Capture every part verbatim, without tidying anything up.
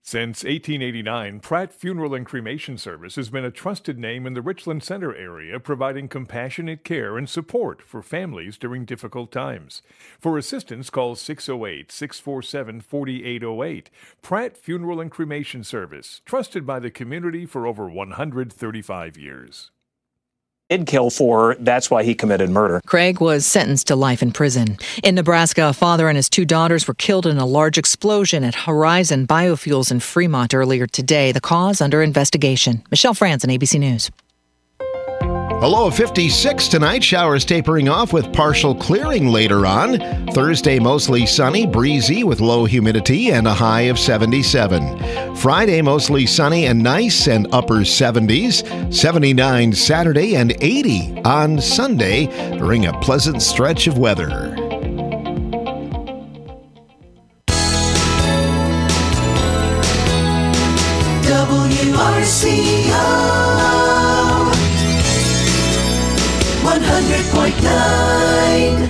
Since eighteen eighty-nine, Pratt Funeral and Cremation Service has been a trusted name in the Richland Center area, providing compassionate care and support for families during difficult times. For assistance, call six oh eight, six four seven, four eight oh eight. Pratt Funeral and Cremation Service, trusted by the community for over one hundred thirty-five years. Did kill for, that's why he committed murder. Craig was sentenced to life in prison. In Nebraska, a father and his two daughters were killed in a large explosion at Horizon Biofuels in Fremont earlier today. The cause under investigation. Michelle Franzen, A B C News. A low of fifty-six tonight. Showers tapering off with partial clearing later on. Thursday, mostly sunny, breezy with low humidity and a high of seventy-seven. Friday, mostly sunny and nice and upper seventies. seventy-nine Saturday and eighty on Sunday during a pleasant stretch of weather. W R C O one hundred point nine.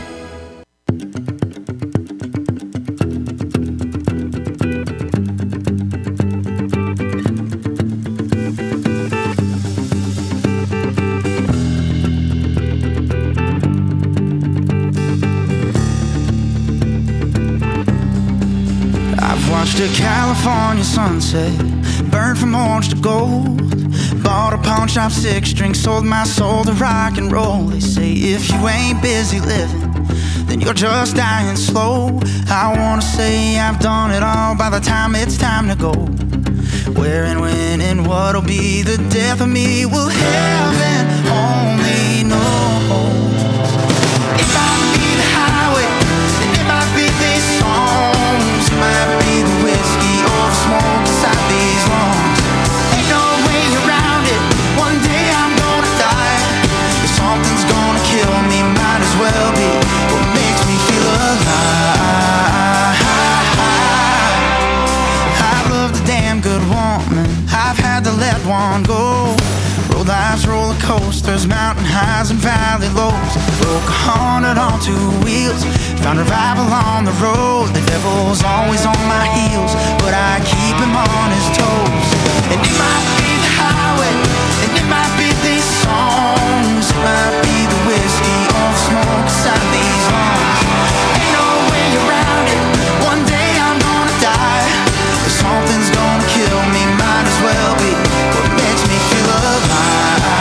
I've watched a California sunset burn from orange to gold. Bought a pawn shop six string, sold my soul to rock and roll. They say if you ain't busy living, then you're just dying slow. I wanna say I've done it all by the time it's time to go. Where and when and what'll be the death of me will heaven only know. It might be the highway, and it might be these songs. It might be the whiskey or the smoke inside these lungs. Ain't no way around it, one day I'm gonna die. If something's gonna kill me, might as well be what makes me feel alive. I've loved a damn good woman, I've had to let one go. Rode life's roller coasters, mountain highs and valley lows. Broke a hundred on two wheels, found revival on the road. The devil's always on my heels, but I keep him on his toes. And it might be the highway, and it might be these songs. It might be the whiskey or the smoke inside these lungs. Ain't no way around it, one day I'm gonna die. If something's gonna kill me, might as well be what makes me feel alive.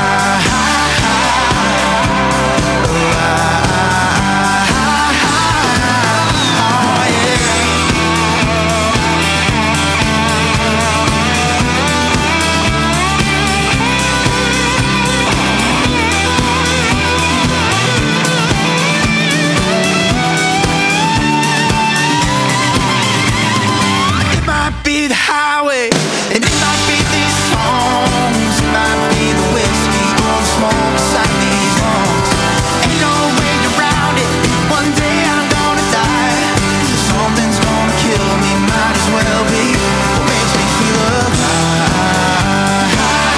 Be the highway, and it might be these songs. It might be the whiskey or the smoke inside these lungs. Ain't no way around it, one day I'm gonna die. If something's gonna kill me, might as well be what makes me feel alive.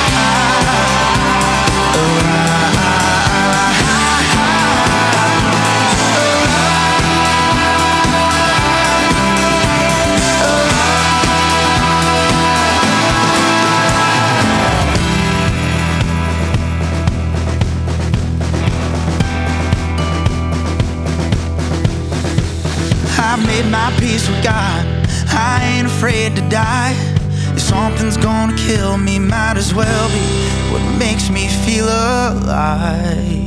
I've made my peace with God, I ain't afraid to die. If something's gonna kill me, might as well be what makes me feel alive.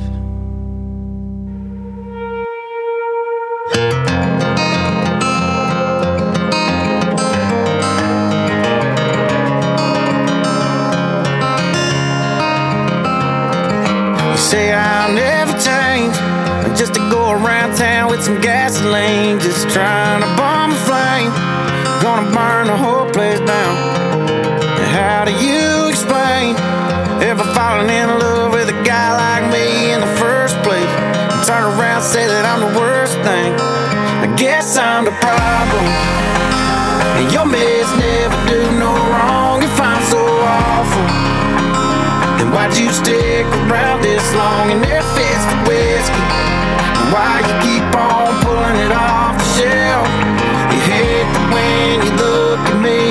You say I'll never change, just to go around town with some gasoline, just trying to bomb a flame, gonna burn the whole place down. And how do you explain ever falling in love with a guy like me in the first place, and turn around and say that I'm the worst thing? I guess I'm the problem, and your meds never do no wrong. If I'm so awful, then why'd you stick around this long? And if it's the whiskey, why you keep on pulling it off the shelf? You hate that when you look at me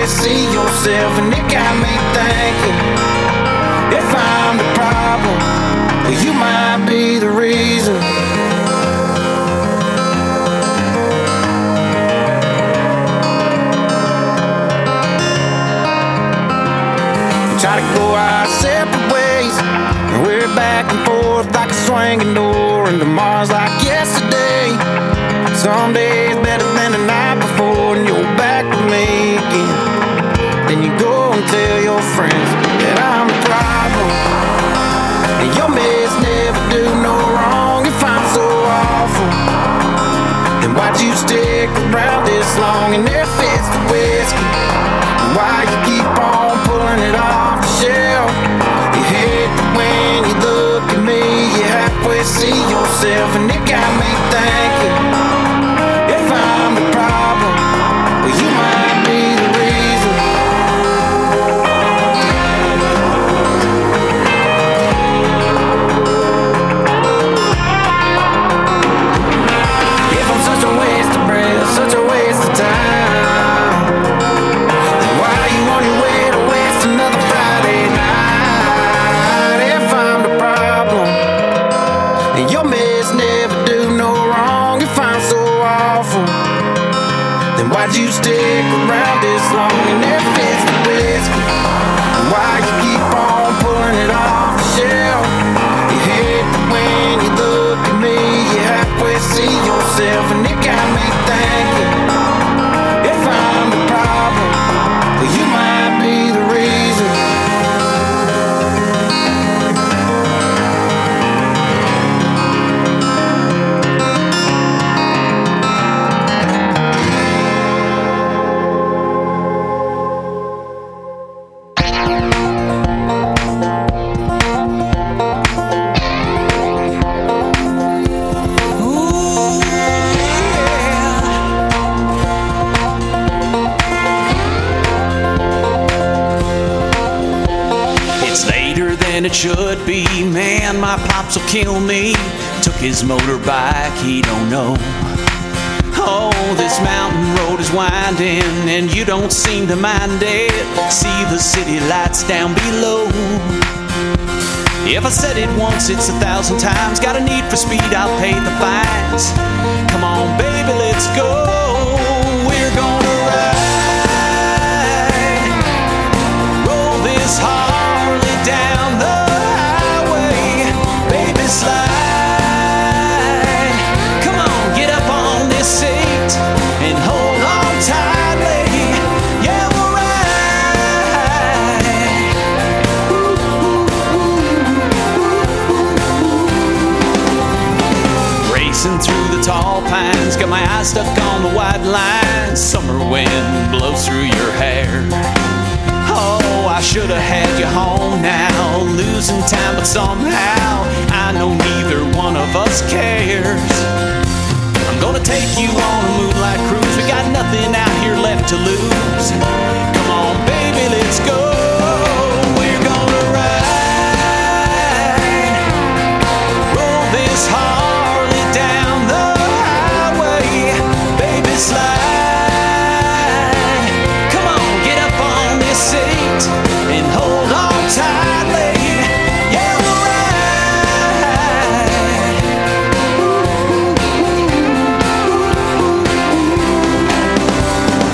halfway see yourself, and it got me thinking, if I'm the problem, well, you might be the reason. We try to go our separate ways, and we're back and forth like a swinging door, and tomorrow's like yesterday. Some days better than the night before, and you're back with me again. Then you go and tell your friends that I'm the problem, and your mess never do no wrong. If I'm so awful, then why'd you stick around this long? And if it's the whiskey, then why you keep on pulling it off the shelf? You hate that when you look at me, you halfway see yourself, and it got me thinking, I'm the problem, well, you might be the reason. If I'm such a waste of breath, such a waste of time, then why are you on your way to waste another Friday night? If I'm the problem, then your mess never do no wrong. If I'm so awful, then why'd you stick around this long? And if it's the whiskey, then why you keep on pulling it off the shelf? You hate that when you look at me, you halfway see yourself, and it got me thinking, if I'm the problem, well, you might be the reason. It should be, man, my pops will kill me. Took his motorbike, he don't know. Oh, this mountain road is winding, and you don't seem to mind it. See the city lights down below. If I said it once, it's a thousand times. Got a need for speed, I'll pay the fines. Come on, baby, let's go. We're gonna ride, roll this Harley down the slide. Come on, get up on this seat and hold on tightly. Yeah, we'll ride. Ooh, ooh, ooh. Racing through the tall pines, got my eyes stuck on the white line. Summer wind blows through your hair. Oh, I should have had you home now, losing time, but somehow I know neither one of us cares. I'm gonna take you on a moonlight cruise. We got nothing out here left to lose. Come on, baby, let's go. We're gonna ride, roll this Harley down the highway. Baby, slide. Come on, get up on this seat and hold on tightly. Yeah, we'll ride.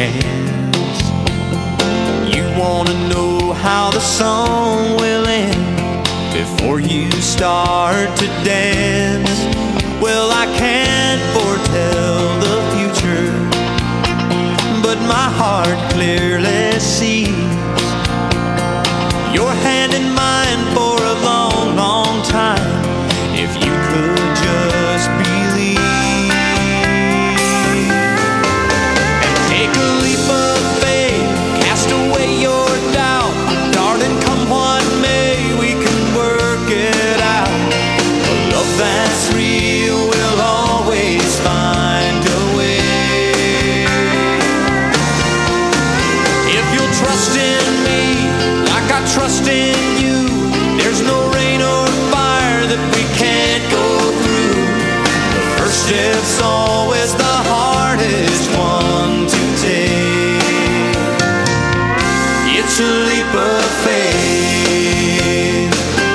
hands. You wanna know how the song will end before you start to dance. Well, I can't foretell the future, but my heart clearly sees your hand in mine for a long, long time. If you could just believe and take a leap of faith, cast away your doubt, darling, come what may, we can work it out. A love that's real will always find a way. If you'll trust in me like I trust in you, there's no rain or fire that we can't go through. The first step's always the hardest one to take. It's a leap of faith.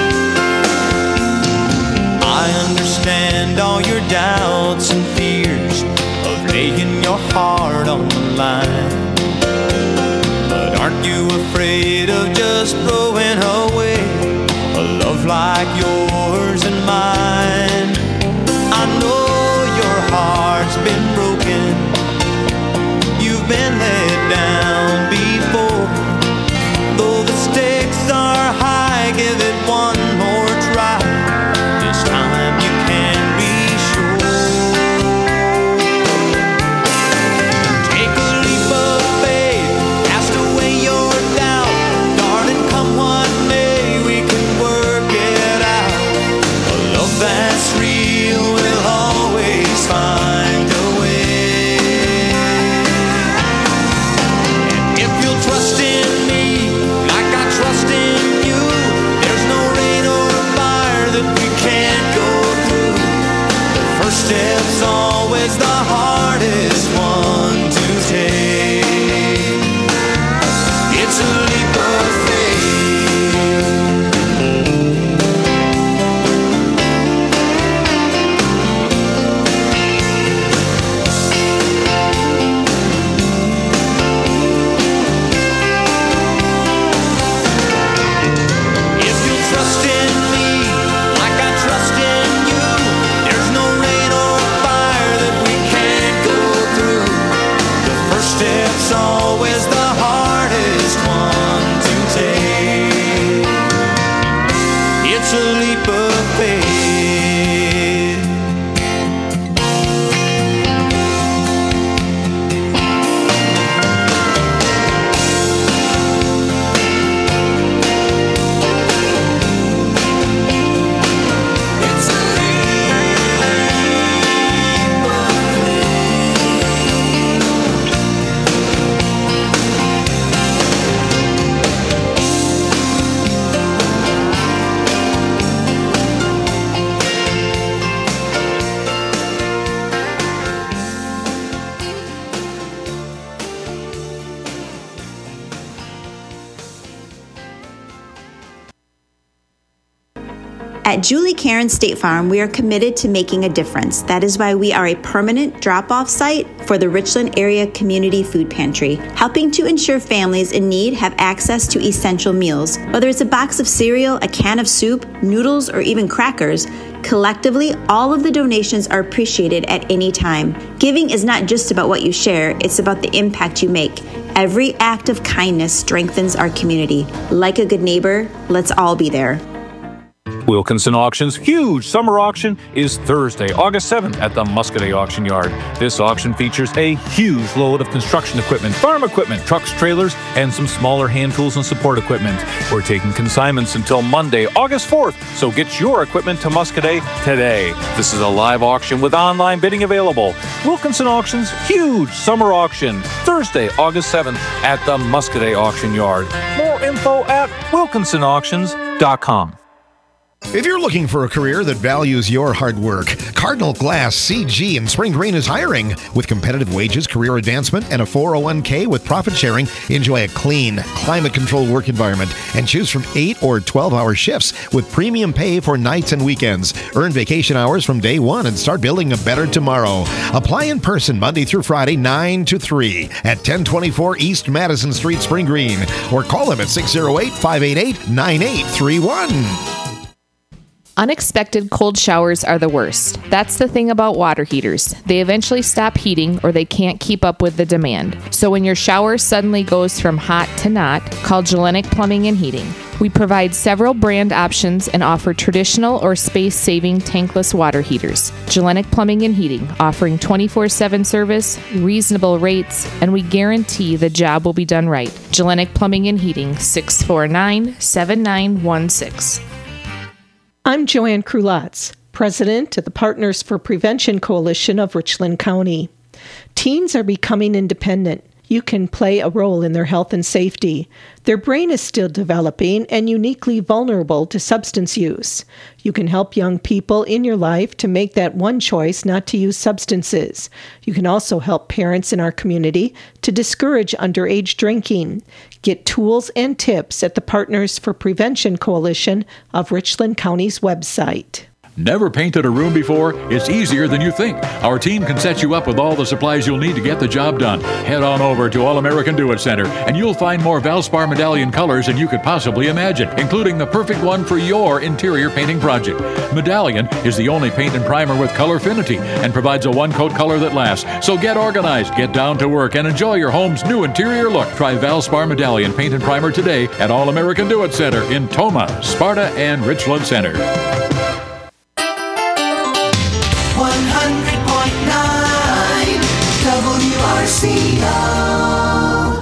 I understand all your doubts and fears of laying your heart on the line. But aren't you afraid of just throwing away a love like yours and mine? I know your heart's been broken, you've been let down before. Though the stakes are high, give it one more try. This time you can be sure. Take a leap of faith, cast away your doubt, darling, come what may, we can work it out. A love that's real will always find a way. And if you'll trust in me like I trust in you, there's no rain or fire that we can't go through. The first step's always the hardest one to take. It's a leap of If you'll trust in me like I trust in you, there's no rain or fire that we can't go through. The first step's always the hardest one to take. It's a leap of faith. It's a leap of At Julie Karen State Farm, we are committed to making a difference. That is why we are a permanent drop-off site for the Richland Area Community Food Pantry, helping to ensure families in need have access to essential meals. Whether it's a box of cereal, a can of soup, noodles, or even crackers, collectively, all of the donations are appreciated at any time. Giving is not just about what you share, it's about the impact you make. Every act of kindness strengthens our community. Like a good neighbor, let's all be there. Wilkinson Auction's huge summer auction is Thursday, August seventh at the Muscoda Auction Yard. This auction features a huge load of construction equipment, farm equipment, trucks, trailers, and some smaller hand tools and support equipment. We're taking consignments until Monday, August fourth, so get your equipment to Muscoda today. This is a live auction with online bidding available. Wilkinson Auction's huge summer auction, Thursday, August seventh at the Muscoda Auction Yard. More info at wilkinson auctions dot com. If you're looking for a career that values your hard work, Cardinal Glass C G in Spring Green is hiring. With competitive wages, career advancement, and a four oh one k with profit sharing, enjoy a clean, climate-controlled work environment and choose from eight or twelve-hour shifts with premium pay for nights and weekends. Earn vacation hours from day one and start building a better tomorrow. Apply in person Monday through Friday, nine to three at ten twenty-four East Madison Street, Spring Green, or call them at six oh eight, five eight eight, nine eight three one. Unexpected cold showers are the worst. That's the thing about water heaters. They eventually stop heating or they can't keep up with the demand. So when your shower suddenly goes from hot to not, call Gellenic Plumbing and Heating. We provide several brand options and offer traditional or space-saving tankless water heaters. Gellenic Plumbing and Heating, offering twenty-four seven service, reasonable rates, and we guarantee the job will be done right. Gellenic Plumbing and Heating, six four nine, seven nine one six. I'm Joanne Krulatz, president of the Partners for Prevention Coalition of Richland County. Teens are becoming independent. You can play a role in their health and safety. Their brain is still developing and uniquely vulnerable to substance use. You can help young people in your life to make that one choice not to use substances. You can also help parents in our community to discourage underage drinking. Get tools and tips at the Partners for Prevention Coalition of Richland County's website. Never painted a room before? It's easier than you think. Our team can set you up with all the supplies you'll need to get the job done. Head on over to All American Do It Center, and you'll find more Valspar Medallion colors than you could possibly imagine, including the perfect one for your interior painting project. Medallion is the only paint and primer with colorfinity and provides a one-coat color that lasts. So get organized, get down to work, and enjoy your home's new interior look. Try Valspar Medallion paint and primer today at All American Do It Center in Toma, Sparta, and Richland Center. one hundred point nine W R C O.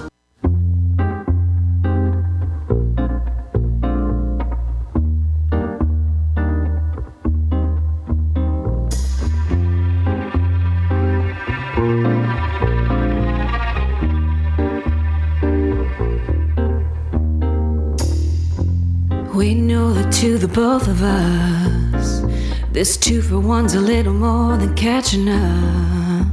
We know that to the both of us, this two for one's a little more than catching up.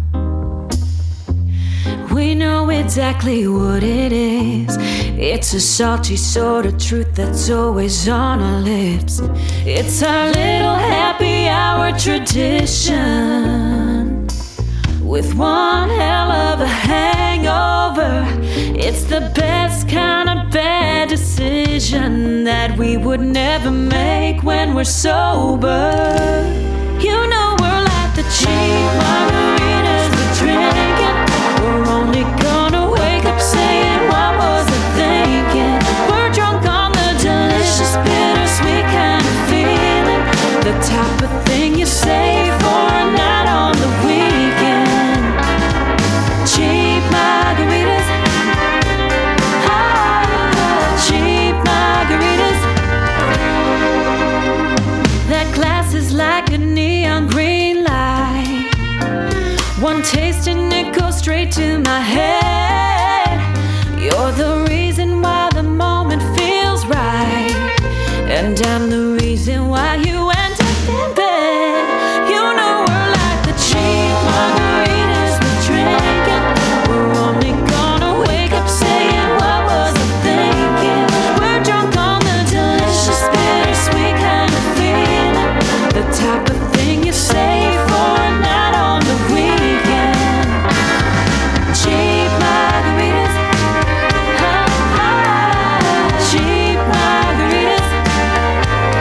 We know exactly what it is. It's a salty sort of truth that's always on our lips. It's our little happy hour tradition, with one hell of a hangover. It's the best kind of bad decision that we would never make when we're sober. You know we're like the cheap margaritas we're drinking. We're only gonna wake up saying, what was I thinking? We're drunk on the delicious, bittersweet kind of feeling, the type of thing you save for a night on the weekend. Cheap margaritas, ah, cheap margaritas. That glass is like a neon green light. One taste and it goes straight to my head. You're the reason why the moment feels right, and I'm the reason why you end up in bed. You know we're like the cheap margaritas we're drinking. We're only gonna wake up saying, what was I thinking? We're drunk on the delicious, bittersweet kind of feeling, the type of thing you save for a night on the weekend. Cheap margaritas, ah, ah, cheap margaritas.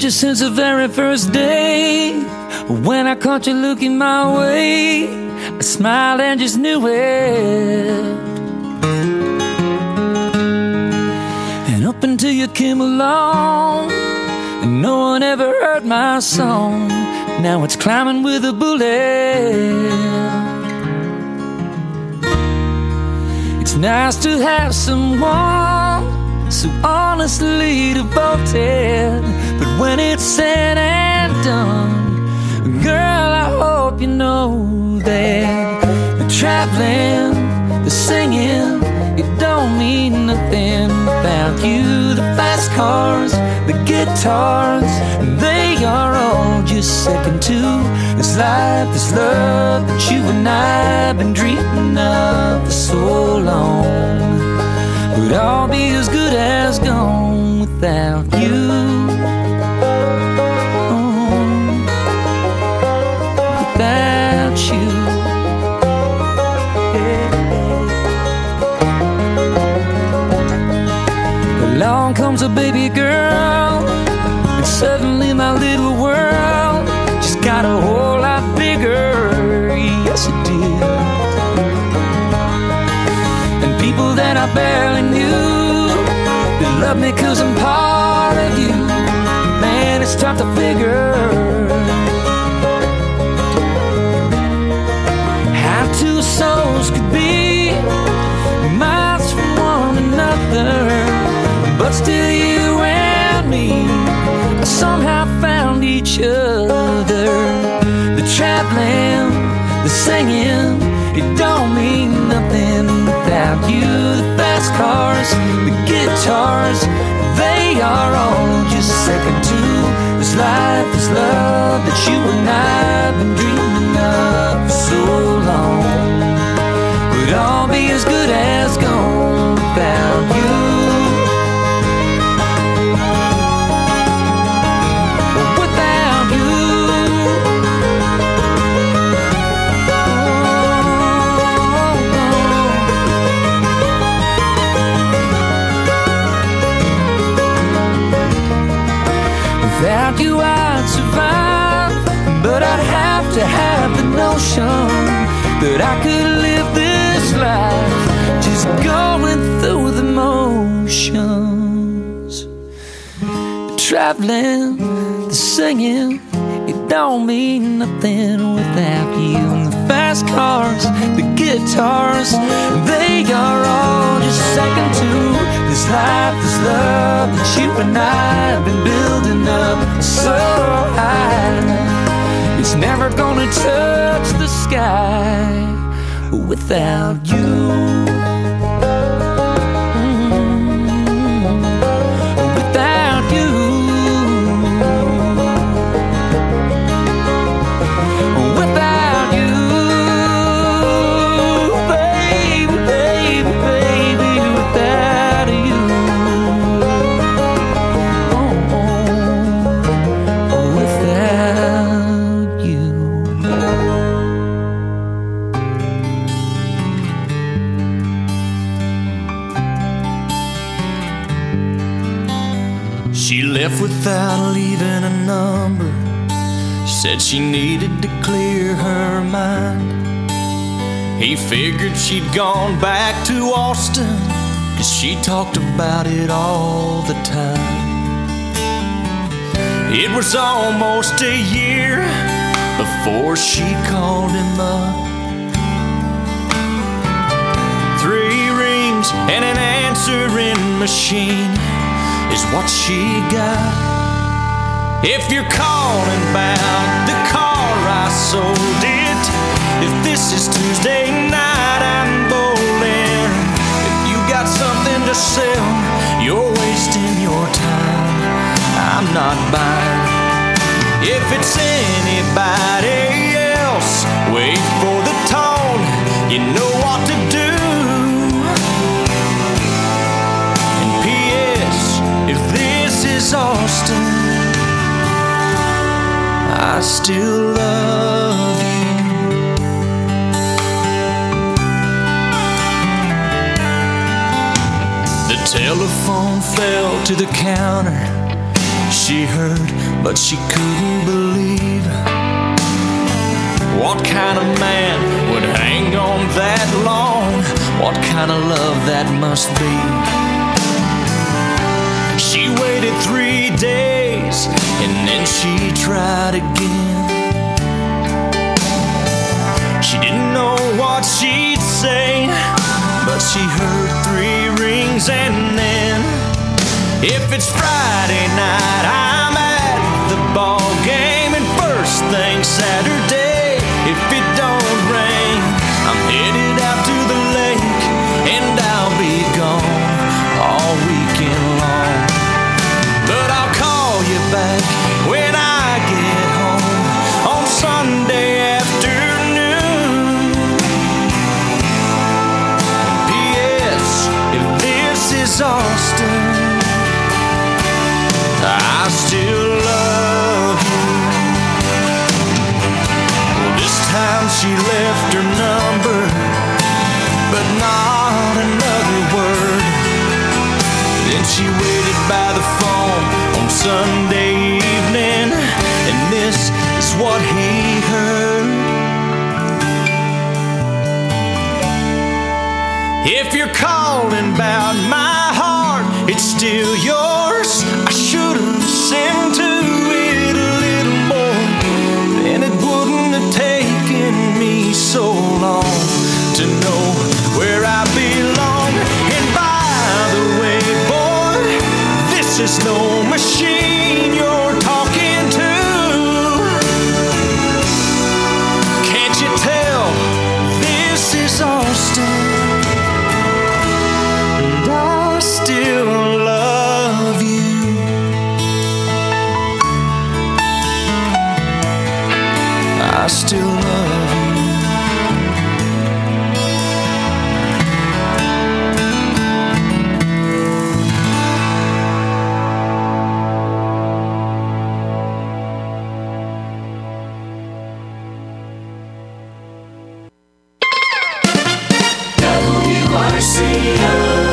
loved you since the very first day. When I caught you looking my way, I smiled and just knew it. And up until you came along, and no one ever heard my song. Now it's climbing with a bullet. It's nice to have someone so honestly devoted, but when it's said and done, girl, I hope you know that the traveling, the singing, it don't mean nothing without you. The fast cars, the guitars, they are all just second to this life, this love that you and I have been dreaming of for so long. Would all be as good as gone without you. Oh, without you. Yeah. Along comes a baby girl, and suddenly my little world just got a whole lot bigger. Yes, it did. And people that I barely knew, they love me cause I'm part of you. Man, it's tough to figure how two souls could be miles from one another, but still you and me somehow found each other. The traveling, the singing, it don't mean nothing without you. The fast cars, the guitars, they are all just second to this life, this love that you and I have been dreaming of for so long. Would all be as good as gone without you. Without you I'd survive, but I'd have to have the notion that I could live this life just going through the motions. The traveling, the singing, it don't mean nothing without you. And the fast cars, the guitars, they are all just second to this life, this love that you and I have been building up so high. It's never gonna touch the sky without you. Without leaving a number, said she needed to clear her mind. He figured she'd gone back to Austin, cause she talked about it all the time. It was almost a year before she called him up. Three rings and an answering machine is what she got. If you're calling about the car I sold it, if this is Tuesday night I'm bowling, if you got something to sell, you're wasting your time, I'm not buying. If it's anybody else, wait for the tone, you know what to do. And P S if this is Austin, I still love you. The telephone fell to the counter. She she heard, but she couldn't believe. What kind of man would hang on that long? What kind of love that must be? She waited three days and then she tried again. She didn't know what she'd say, but she heard three rings and then, if it's Friday night, I'm at the ball game, and first thing Saturday, if it don't rain, I'm headed out to the lake, and I'll be gone all weekend long. But I'll call you back when I get home on Sunday afternoon. P S. If this is Austin, I still love you. Well, this time she left her number, but not another word. Then she waited by the phone on Sunday evening, and this is what he heard. If you're calling about my heart, it's still yours. I should have listened to it a little more, then it wouldn't have taken me so long to know where I belong. And by the way, boy, this is no machine you're talking to. Can't you tell this is Austin? And I still love you. I still love you. W R C O.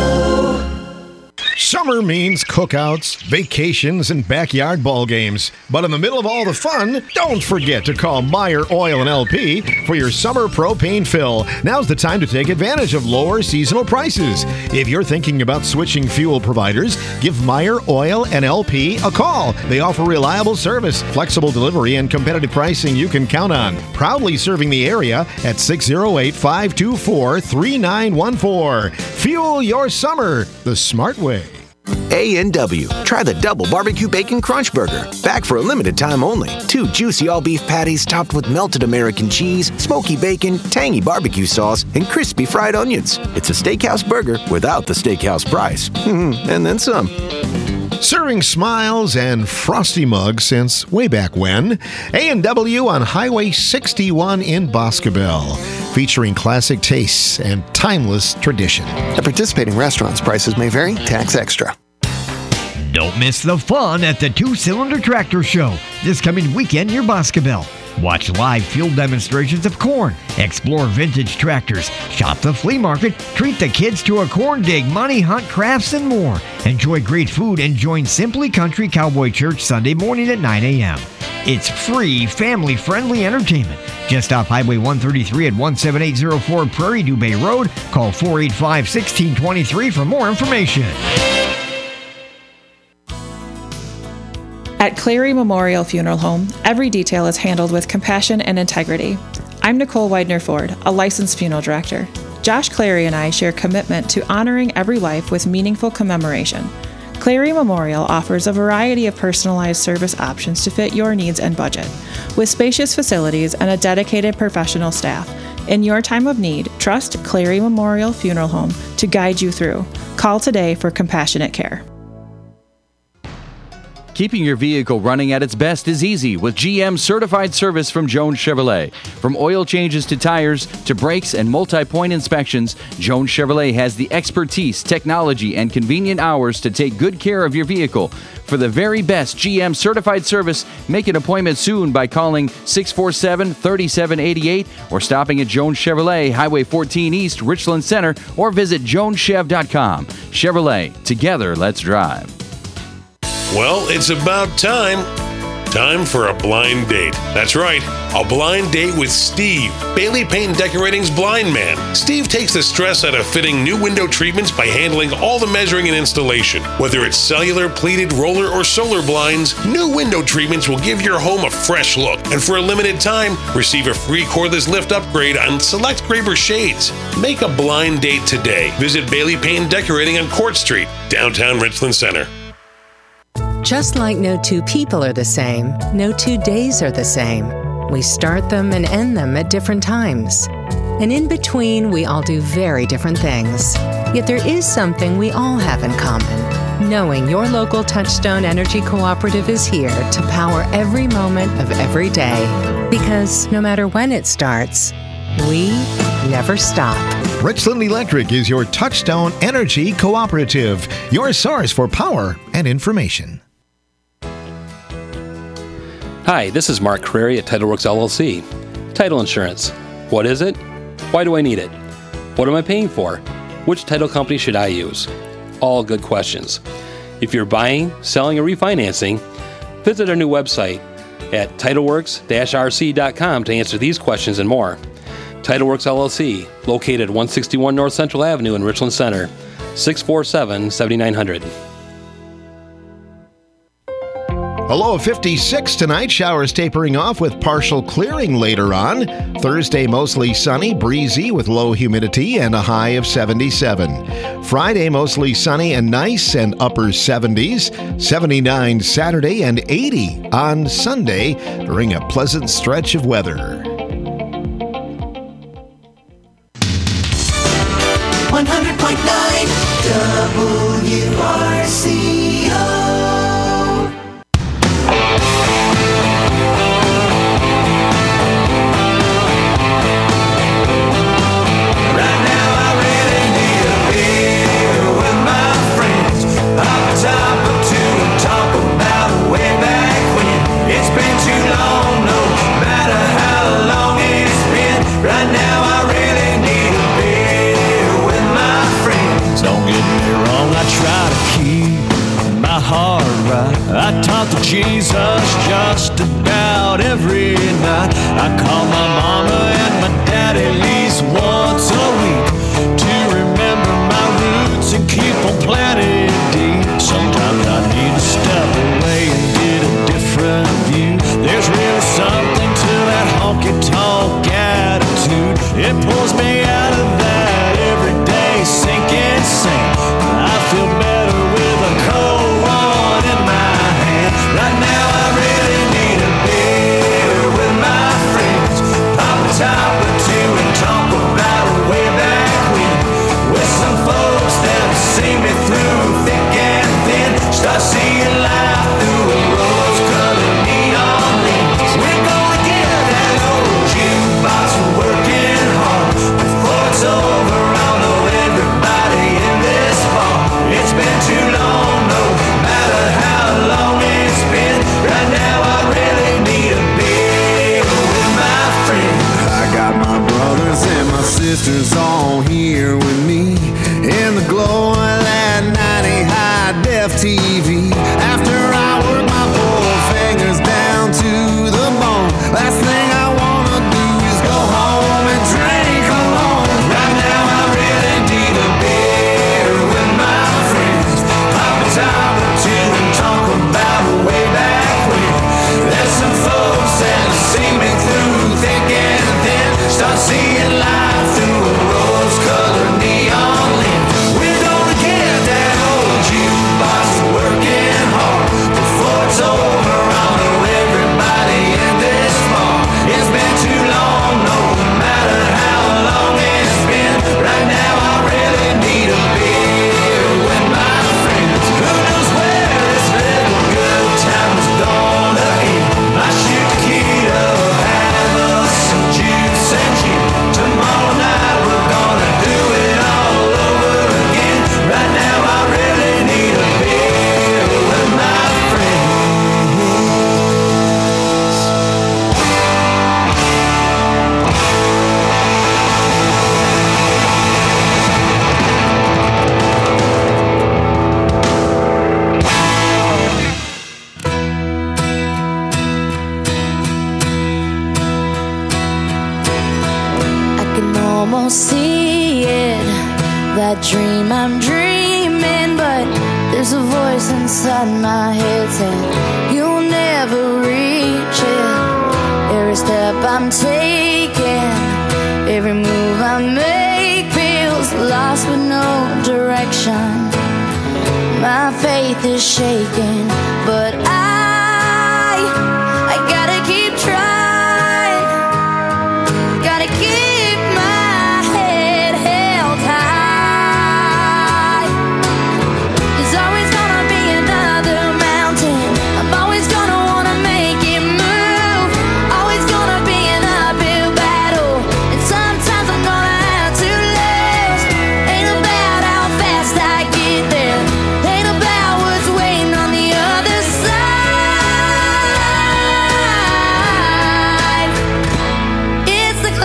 Summer means cookouts, vacations, and backyard ball games. But in the middle of all the fun, don't forget to call Meyer Oil and L P for your summer propane fill. Now's the time to take advantage of lower seasonal prices. If you're thinking about switching fuel providers, give Meyer Oil and L P a call. They offer reliable service, flexible delivery, and competitive pricing you can count on. Proudly serving the area at six oh eight, five two four, three nine one four. Fuel your summer the smart way. A and W. Try the double barbecue bacon crunch burger. Back for a limited time only. Two juicy all-beef patties topped with melted American cheese, smoky bacon, tangy barbecue sauce, and crispy fried onions. It's a steakhouse burger without the steakhouse price. And then some. Serving smiles and frosty mugs since way back when. A and W on Highway sixty-one in Boscobel. Featuring classic tastes and timeless tradition. At participating restaurants, prices may vary. Tax extra. Don't miss the fun at the Two Cylinder Tractor Show this coming weekend near Boscobel. Watch live field demonstrations of corn, explore vintage tractors, shop the flea market, treat the kids to a corn dig, money hunt, crafts, and more. Enjoy great food and join Simply Country Cowboy Church Sunday morning at nine a.m. It's free, family-friendly entertainment. Just off Highway one thirty-three at seventeen eighty four Prairie du Bay Road. Call four eight five, one six two three for more information. At Clary Memorial Funeral Home, every detail is handled with compassion and integrity. I'm Nicole Widener-Ford, a licensed funeral director. Josh Clary and I share commitment to honoring every life with meaningful commemoration. Clary Memorial offers a variety of personalized service options to fit your needs and budget. With spacious facilities and a dedicated professional staff, in your time of need, trust Clary Memorial Funeral Home to guide you through. Call today for compassionate care. Keeping your vehicle running at its best is easy with G M certified service from Jones Chevrolet. From oil changes to tires to brakes and multi-point inspections, Jones Chevrolet has the expertise, technology, and convenient hours to take good care of your vehicle. For the very best G M certified service, make an appointment soon by calling six four seven, three seven eight eight or stopping at Jones Chevrolet, Highway fourteen East, Richland Center, or visit jones chev dot com. Chevrolet, together, let's drive. Well, it's about time. Time for a blind date. That's right, a blind date with Steve, Bailey Paint and Decorating's blind man. Steve takes the stress out of fitting new window treatments by handling all the measuring and installation. Whether it's cellular, pleated, roller, or solar blinds, new window treatments will give your home a fresh look. And for a limited time, receive a free cordless lift upgrade on select Graber shades. Make a blind date today. Visit Bailey Paint and Decorating on Court Street, downtown Richland Center. Just like no two people are the same, no two days are the same. We start them and end them at different times. And in between, we all do very different things. Yet there is something we all have in common. Knowing your local Touchstone Energy Cooperative is here to power every moment of every day. Because no matter when it starts, we never stop. Richland Electric is your Touchstone Energy Cooperative, your source for power and information. Hi, this is Mark Crary at TitleWorks L L C. Title insurance. What is it? Why do I need it? What am I paying for? Which title company should I use? All good questions. If you're buying, selling, or refinancing, visit our new website at titleworks dash r c dot com to answer these questions and more. TitleWorks L L C, located at one sixty-one North Central Avenue in Richland Center, six four seven, seven nine zero zero. A low of fifty-six tonight. Showers tapering off with partial clearing later on. Thursday, mostly sunny, breezy with low humidity and a high of seventy-seven. Friday, mostly sunny and nice and upper seventies. seventy-nine Saturday and eighty on Sunday during a pleasant stretch of weather. one hundred point nine W R C O. I talk to Jesus just about every night. I call my mama and my dad at least once a week to remember my roots and keep on planted deep. Sometimes I need to step away and get a different view. There's really something to that honky-tonk attitude. It pulls me out of that everyday sinking sand. I feel better with a cold one in my hand. Right now I really need a beer with my friends. Pop a top or two and talk about way back bad dream I'm dreaming, but there's a voice inside my head saying you'll never reach it. Every step I'm taking, every move I make feels lost with no direction. My faith is shaking, but I, I gotta keep trying. Gotta keep my head held high. There's always gonna be another mountain. I'm always gonna wanna make it move. Always gonna be an uphill battle, and sometimes I'm gonna have to lose. Ain't about how fast I get there, ain't about what's waiting on the other side. It's the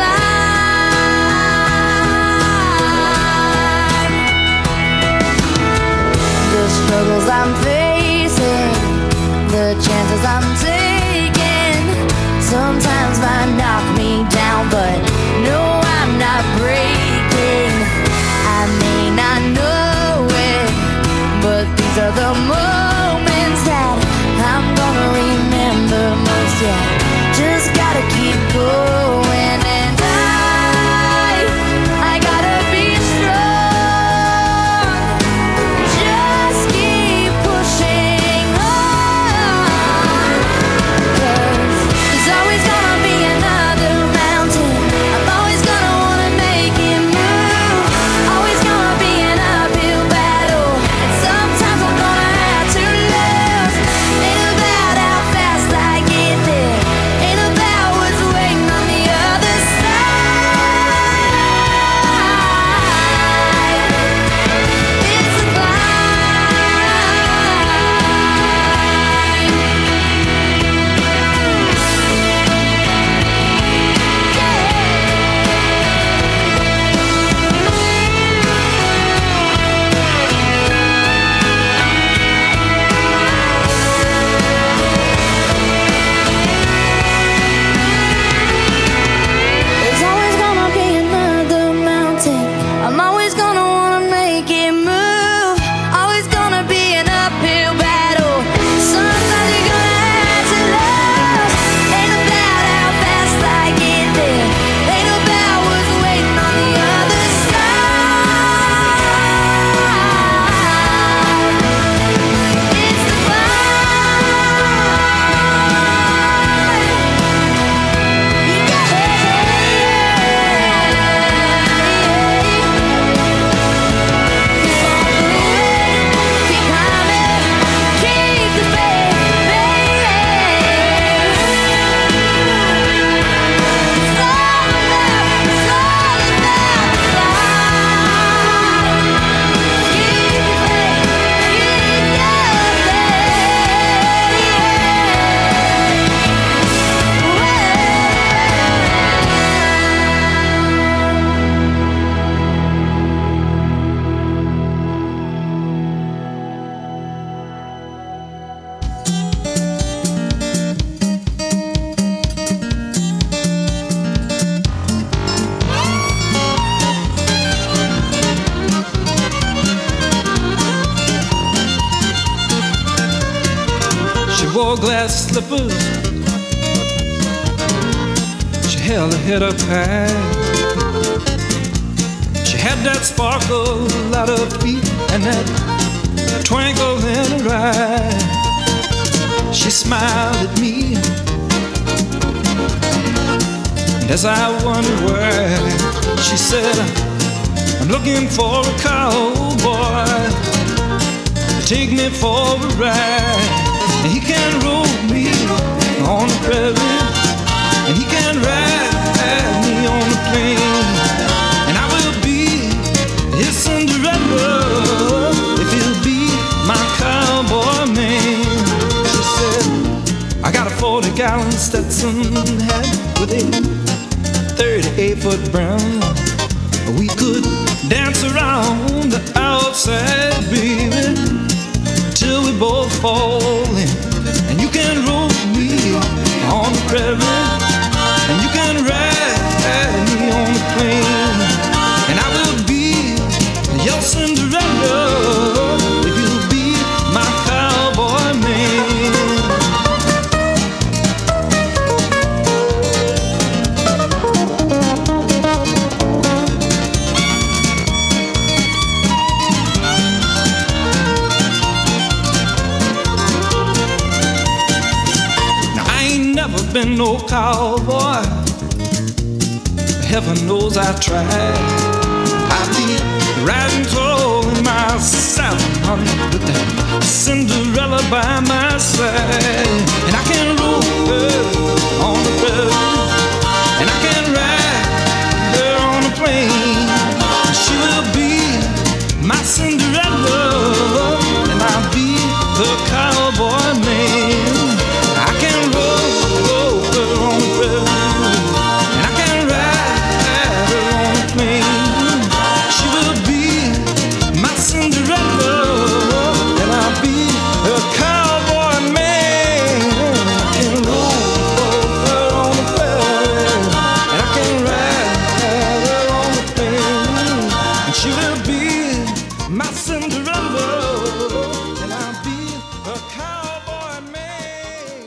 climb. The struggles I'm facing, the chances I'm taking, sometimes might knock me down, but no, I'm not breaking. I may not know it, but these are the moments that I'm gonna remember most. Yeah, just gotta keep going, and I, I gotta be strong. Just keep pushing on, 'cause there's always gonna be another mountain. I'm always gonna wanna make it move. Always gonna be an uphill battle, and sometimes I'm gonna have to lose. Ain't about how fast I get there, ain't about what's waiting on the other side. It's a There's always gonna be another mountain. I'm always gonna wanna make it move. Always gonna be an uphill battle. Sometimes you're gonna have to lose. Ain't about how fast I get there, ain't about what's waiting on the other side. It's the She wore glass slippers. She held her head up high. She had that sparkle at her feet and that twinkle in her eye. She smiled at me, and as I wondered why, she said, I'm looking for a cowboy to take me for a ride. And he can roll me on the prairie, and he can ride me on the plain, and I will be his Cinderella if he'll be my cowboy man. She said, I got a forty gallon Stetson hat with a thirty-eight foot brim. We could dance around the outside, baby, till we both fall in. And you can roll me on the prairie, and you can ride me on the plain, and I will be your been no cowboy. Heaven knows I tried. I'd be riding tall in my saddle, honey, with that Cinderella by my side. And I can roll her on the bed, and I can ride her on the plane. She will be my Cinderella, and I'll be the cowboy man. I can roll, roll her on the bed, and I can ride her on the plane. She will be my Cinderella, and I'll be the cowboy man. I can roll, roll her on the bed, and I can ride her on the plane. And she will be my Cinderella, and I'll be a cowboy man.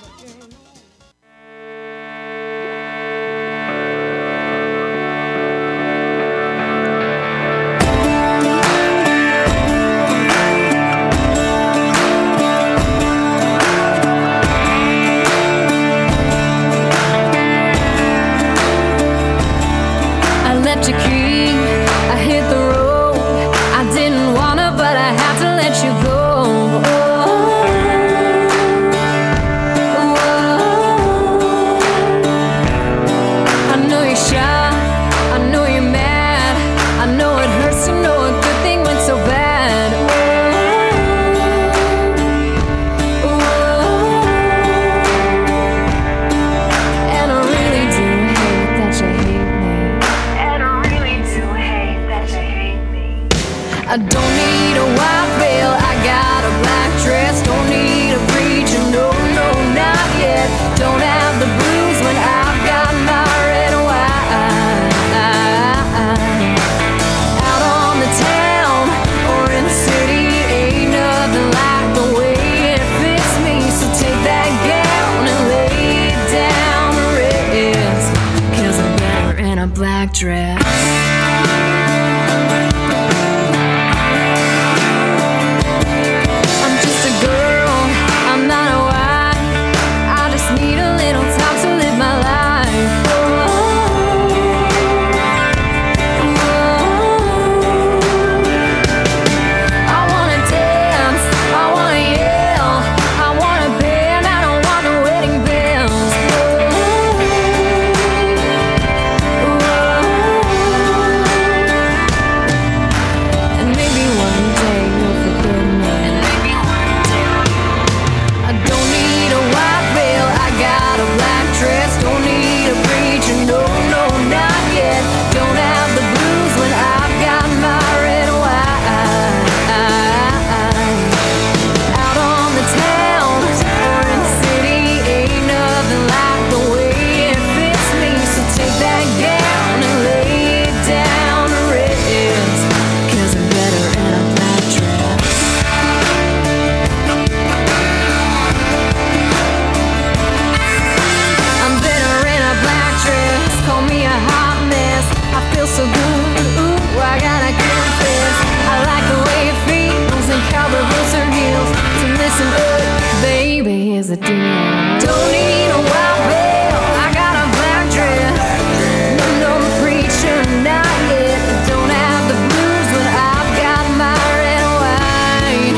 I left your key, I hit the road. I didn't wanna, but I had to let you go. I know you're shy, I know you're mad. I know it hurts to know a good thing went so bad. And I really do hate that you hate me. And I really do hate that you hate me. I don't need a white veil, I got a black dress. Don't need a preacher, no, no, not yet. Don't have the blues when I've got my red and white. Out on the town or in the city, ain't nothing like the way it fits me. So take that gown and lay it down to rest, 'cause I'm better in a black dress. I'm just a girl, I'm not a wife. I just need a little time to live my life. I wanna dance, I wanna yell, I want a band, I don't want no wedding bells. And maybe one day you'll forgive me. I don't need a white veil, I got a black dress. Don't need a preacher, no, no, not yet. Don't have the blues when I've got my red and white. Out on the town or in the city, ain't nothing like the way it fits me. So take that gown and lay it down to rest, 'cause I'm better in a black dress. I'm better in a black dress. Call me a hot mess. I feel so good. Ooh, I gotta confess, I like the way it feels in cowboy boots or heels. So listen up, baby, here's the deal. Don't need a white veil, I got a black dress. No, no preacher, not yet. Don't have the blues when I've got my red and white.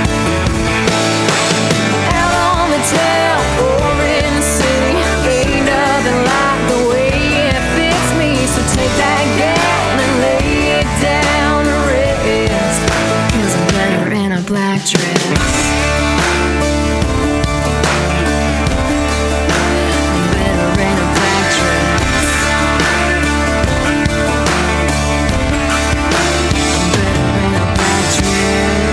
Out on the town or in the city, ain't nothing like the way it fits me. So take that gown and lay it down to rest, 'cause I'm better in a black dress. I'm better in a black dress. I'm better in a black dress.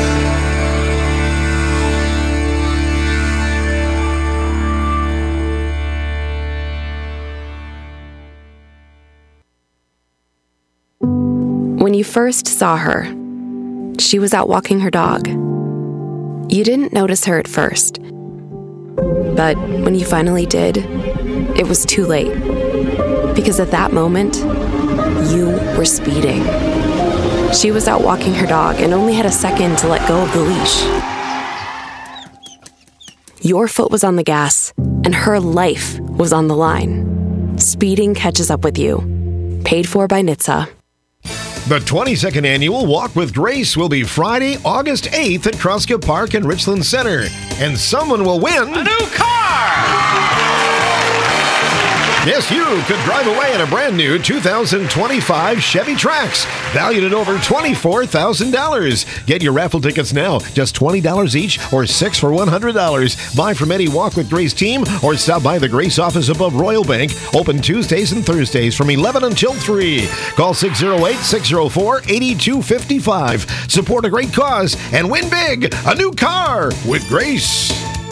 When you first saw her, she was out walking her dog. You didn't notice her at first, but when you finally did, it was too late. Because at that moment, you were speeding. She was out walking her dog and only had a second to let go of the leash. Your foot was on the gas, and her life was on the line. Speeding catches up with you. Paid for by N H T S A. The twenty-second annual Walk with Grace will be Friday, August eighth at Kruska Park in Richland Center. And someone will win A new car! Yes, you could drive away in a brand new two thousand twenty-five Chevy Trax, valued at over twenty-four thousand dollars. Get your raffle tickets now, just twenty dollars each or six for one hundred dollars. Buy from any Walk with Grace team or stop by the Grace office above Royal Bank, open Tuesdays and Thursdays from eleven until three. Call six oh eight, six oh four, eight two five five. Support a great cause and win big, a new car with Grace.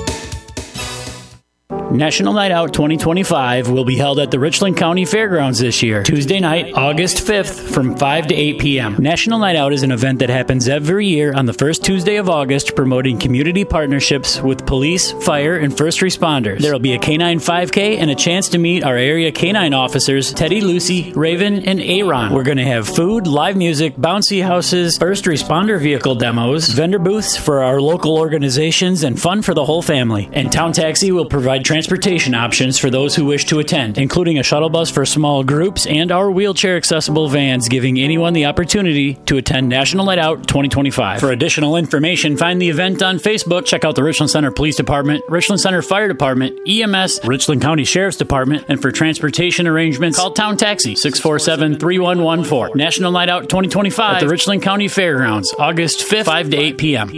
National Night Out twenty twenty-five will be held at the Richland County Fairgrounds this year, Tuesday night, August fifth, from five to eight p.m. National Night Out is an event that happens every year on the first Tuesday of August, promoting community partnerships with police, fire, and first responders. There will be a Canine five K and a chance to meet our area canine officers, Teddy, Lucy, Raven, and Aaron. We're going to have food, live music, bouncy houses, first responder vehicle demos, vendor booths for our local organizations, and fun for the whole family. And Town Taxi will provide transportation Transportation options for those who wish to attend, including a shuttle bus for small groups and our wheelchair-accessible vans, giving anyone the opportunity to attend National Night Out twenty twenty-five. For additional information, find the event on Facebook, check out the Richland Center Police Department, Richland Center Fire Department, E M S, Richland County Sheriff's Department, and for transportation arrangements, call Town Taxi, six four seven, three one one four. National Night Out twenty twenty-five at the Richland County Fairgrounds, August fifth, five to eight p.m.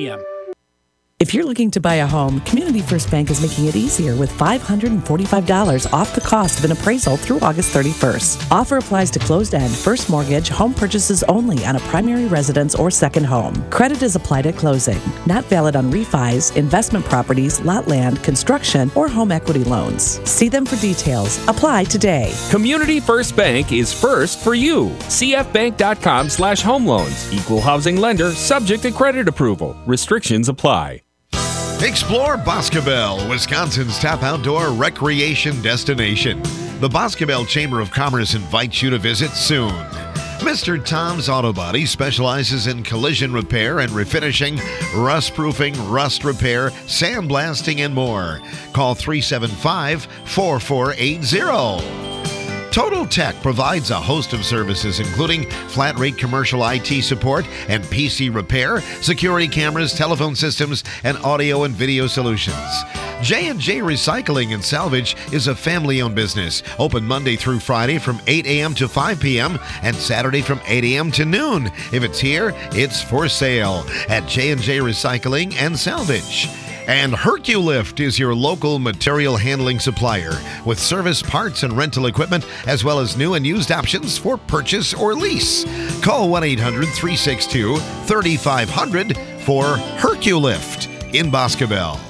If you're looking to buy a home, Community First Bank is making it easier with five hundred forty-five dollars off the cost of an appraisal through August thirty-first. Offer applies to closed-end, first mortgage, home purchases only on a primary residence or second home. Credit is applied at closing. Not valid on refis, investment properties, lot land, construction, or home equity loans. See them for details. Apply today. Community First Bank is first for you. C F bank dot com slash home loans. Equal housing lender, subject to credit approval. Restrictions apply. Explore Boscobel, Wisconsin's top outdoor recreation destination. The Boscobel Chamber of Commerce invites you to visit soon. Mister Tom's Auto Body specializes in collision repair and refinishing, rust proofing, rust repair, sandblasting, and more. Call three seven five, four four eight zero. Total Tech provides a host of services, including flat-rate commercial I T support and P C repair, security cameras, telephone systems, and audio and video solutions. J and J Recycling and Salvage is a family-owned business, open Monday through Friday from eight a.m. to five p.m. and Saturday from eight a.m. to noon. If it's here, it's for sale at J and J Recycling and Salvage. And Herculift is your local material handling supplier with service, parts, and rental equipment, as well as new and used options for purchase or lease. Call one eight hundred, three six two, three five zero zero for Herculift in Boscobel.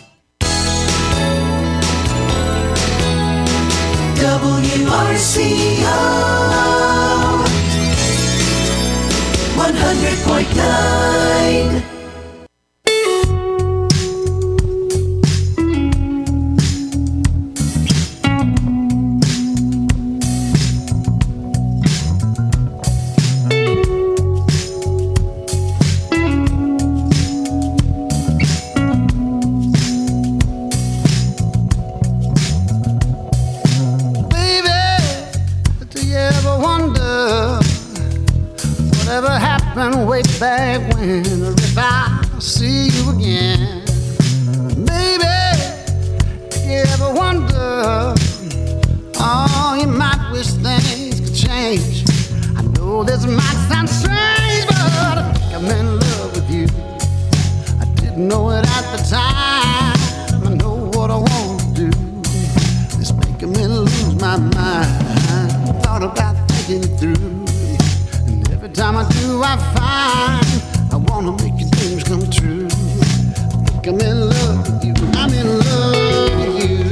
W R C O one hundred point nine. Way back when, or if I see you again, baby, you ever wonder, oh, you might wish things could change. I know this might sound strange, but I think I'm in love with you. I didn't know it at the time. I know what I want to do. It's making me lose my mind. I thought about thinking it through. Every time I do, I find I wanna make your dreams come true. I think I'm in love with you. I'm in love with you.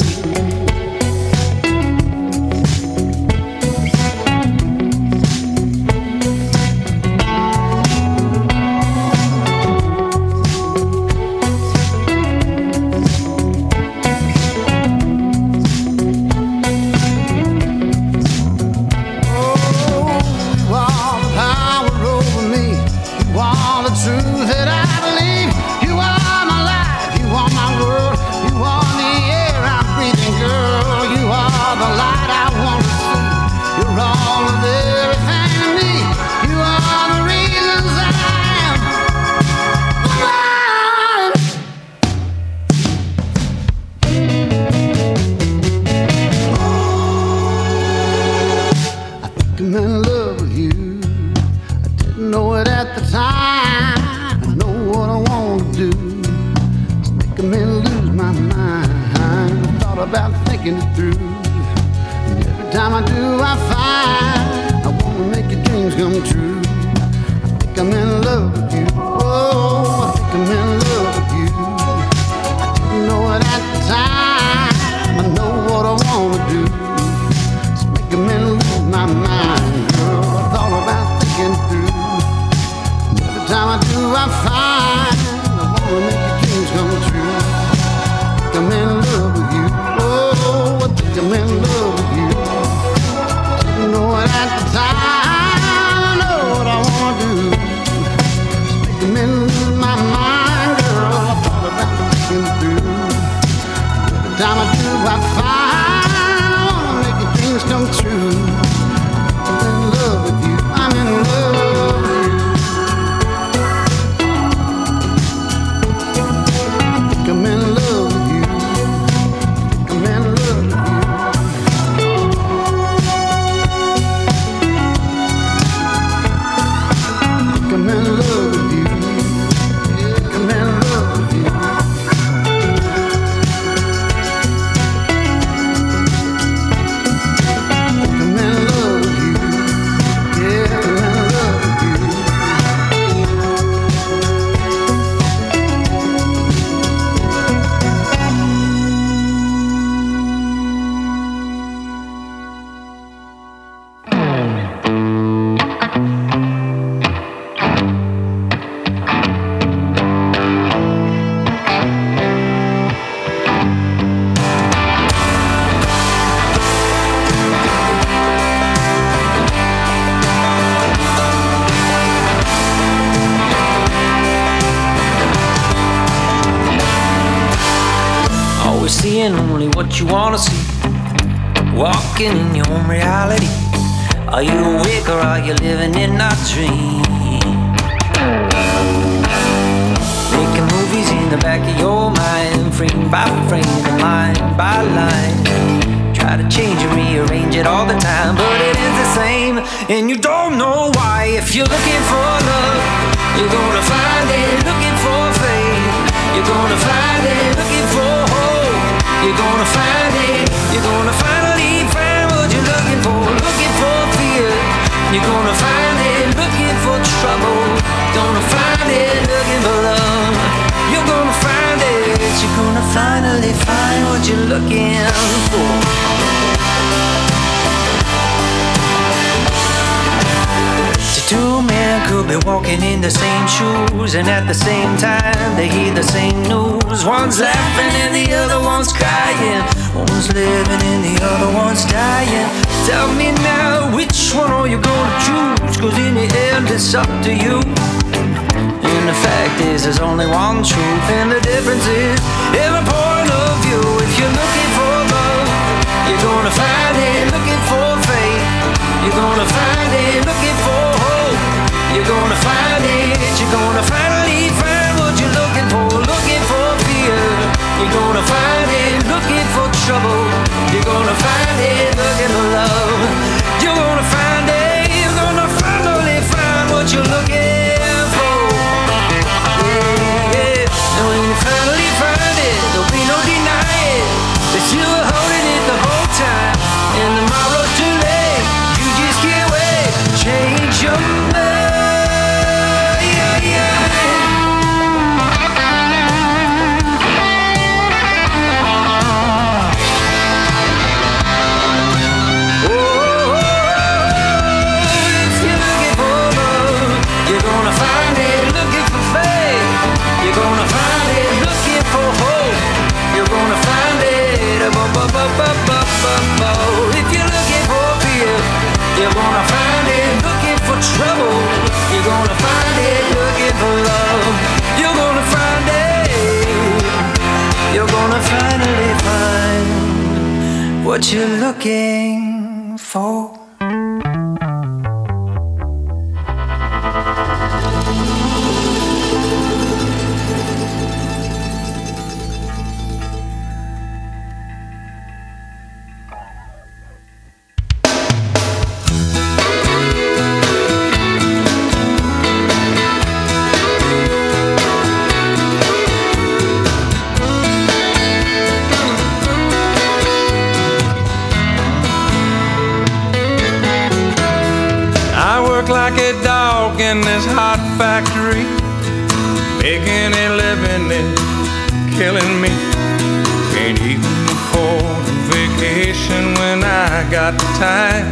Wow. about thinking it through. And every time I do, I find I wanna make your dreams come true. I think I'm in love with you. Oh, I think I'm in love with you. I didn't know it at the time. I know what I wanna do. It's making me lose my mind, girl. I thought about thinking it through. And every time I do, I find I wanna make your dreams come true. I think I'm in love with you. Oh, I think I'm in love with you. Didn't know it at the time. I know what I wanna do. It's making me lose my mind, girl. I thought about thinking it through. Every time I do, I find I wanna make your dreams come true. I'm in love with you. I'm in love with you. I'm in love with you. I'm in love with you. I'm in love with you. I'm in love with you. I'm in love with you. Yeah, I'm in love with you. Always seeing only what you wanna see, walking in your own reality. Are you awake or are you living in a dream? Making movies in the back of your mind, frame by frame and line by line. Try to change and rearrange it all the time, but it is the same, and you don't know why. If you're looking for love, you're gonna find it. Looking for faith, you're gonna find it. Looking for hope, you're gonna find it. You're gonna finally find what you're looking for. Looking for fear, you're gonna find it. Looking for trouble, gonna find it. Looking for love, you're gonna find it. You're gonna finally find what you're looking for. Two men could be walking in the same shoes, and at the same time they hear the same news. One's laughing and the other one's crying. One's living and the other one's dying. Tell me now, which one are you gonna choose? Cause in the end it's up to you. And the fact is there's only one truth, and the difference is every point of view. If you're looking for love, you're gonna find it. Looking for faith, you're gonna find it. Looking for hope, you're gonna find it. You're gonna finally find what you're looking for. Looking for fear, you're gonna find it. Looking for trouble, you're gonna find it. Looking for love, you're gonna find it. You're gonna finally find what you're looking for. Yeah, yeah. And when you finally find it, there'll be no denying that you were holding it the whole time. And tomorrow's too late, you just can't wait. Change your mind. If you're looking for fear, you're gonna find it. Looking for trouble, you're gonna find it. Looking for love, you're gonna find it. You're gonna finally find what you're looking for. like a dog in this hot factory, making a living and killing me. Can't even afford a vacation when I got the time.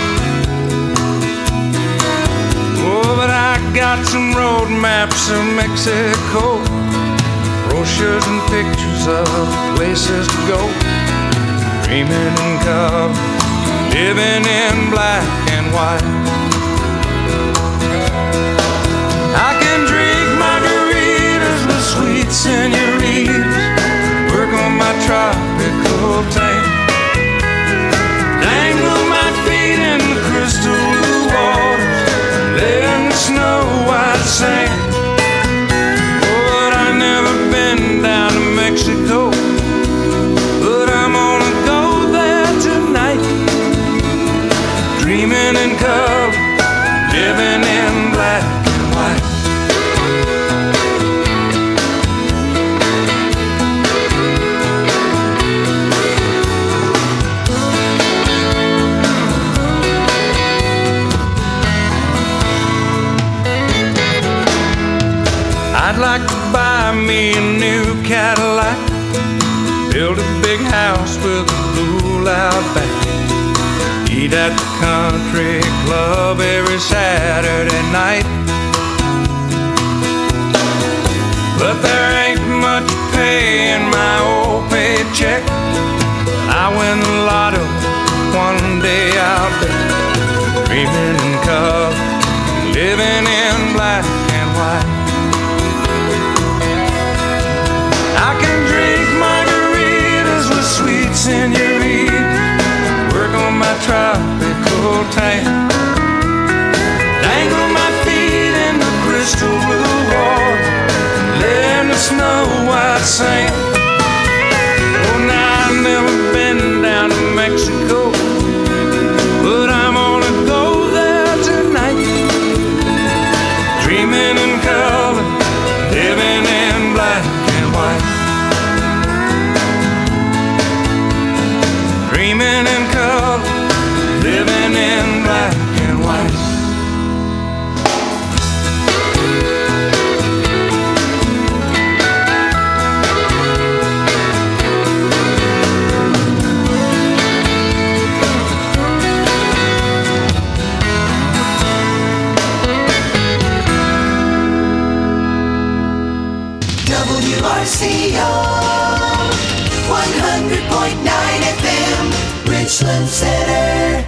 Oh, but I got some road maps of Mexico, brochures and pictures of places to go. Dreaming in color, living in black and white. I can drink margaritas with sweet senoritas, work on my tropical tank, dangle my feet in the crystal blue waters, lay in the snow white sand. Oh, but I've never been down to Mexico, but I'm gonna go there tonight. Dreaming in color, living in black and white. I'd like to buy me a new Cadillac, build a big house with a pool out back, eat at the country club every Saturday night. But there ain't much pay in my old paycheck. I win the lotto, one day I'll be dreaming in color, living in black and white. I can drink margaritas with sweet senoritas, work on my tropical tank, dangle my feet in the crystal blue water, lay in the snow white sand. Oh, now I've never been down to Mexico, but I'm gonna go there tonight. Dreaming in color, living in black and white. Dreaming in color, living in black and white. W R C O one hundred point nine F M, Richland Center.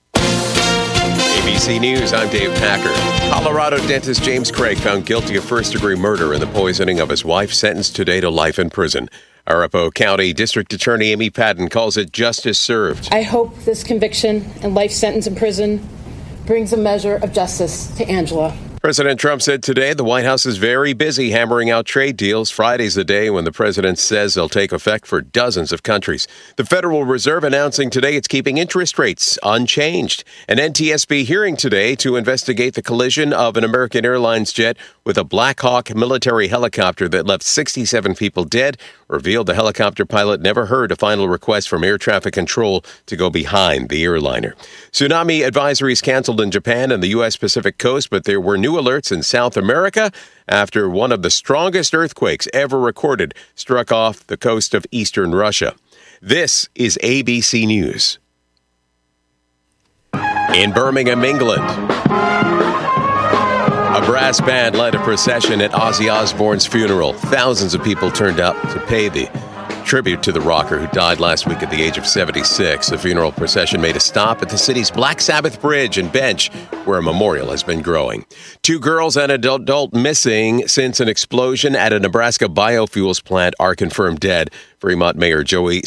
A B C News, I'm Dave Packer. Colorado dentist James Craig found guilty of first-degree murder in the poisoning of his wife, sentenced today to life in prison. Arapahoe County District Attorney Amy Patton calls it justice served. I hope this conviction and life sentence in prison brings a measure of justice to Angela. President Trump said today the White House is very busy hammering out trade deals. Friday's the day when the president says they'll take effect for dozens of countries. The Federal Reserve announcing today it's keeping interest rates unchanged. An N T S B hearing today to investigate the collision of an American Airlines jet with a Black Hawk military helicopter that left sixty-seven people dead, revealed the helicopter pilot never heard a final request from air traffic control to go behind the airliner. Tsunami advisories canceled in Japan and the U S Pacific coast, but there were new alerts in South America after one of the strongest earthquakes ever recorded struck off the coast of eastern Russia. This is A B C News. In Birmingham, England, a brass band led a procession at Ozzy Osbourne's funeral. Thousands of people turned out to pay the tribute to the rocker who died last week at the age of seventy-six. The funeral procession made a stop at the city's Black Sabbath Bridge and bench, where a memorial has been growing. Two girls and an adult missing since an explosion at a Nebraska biofuels plant are confirmed dead. Fremont Mayor Joey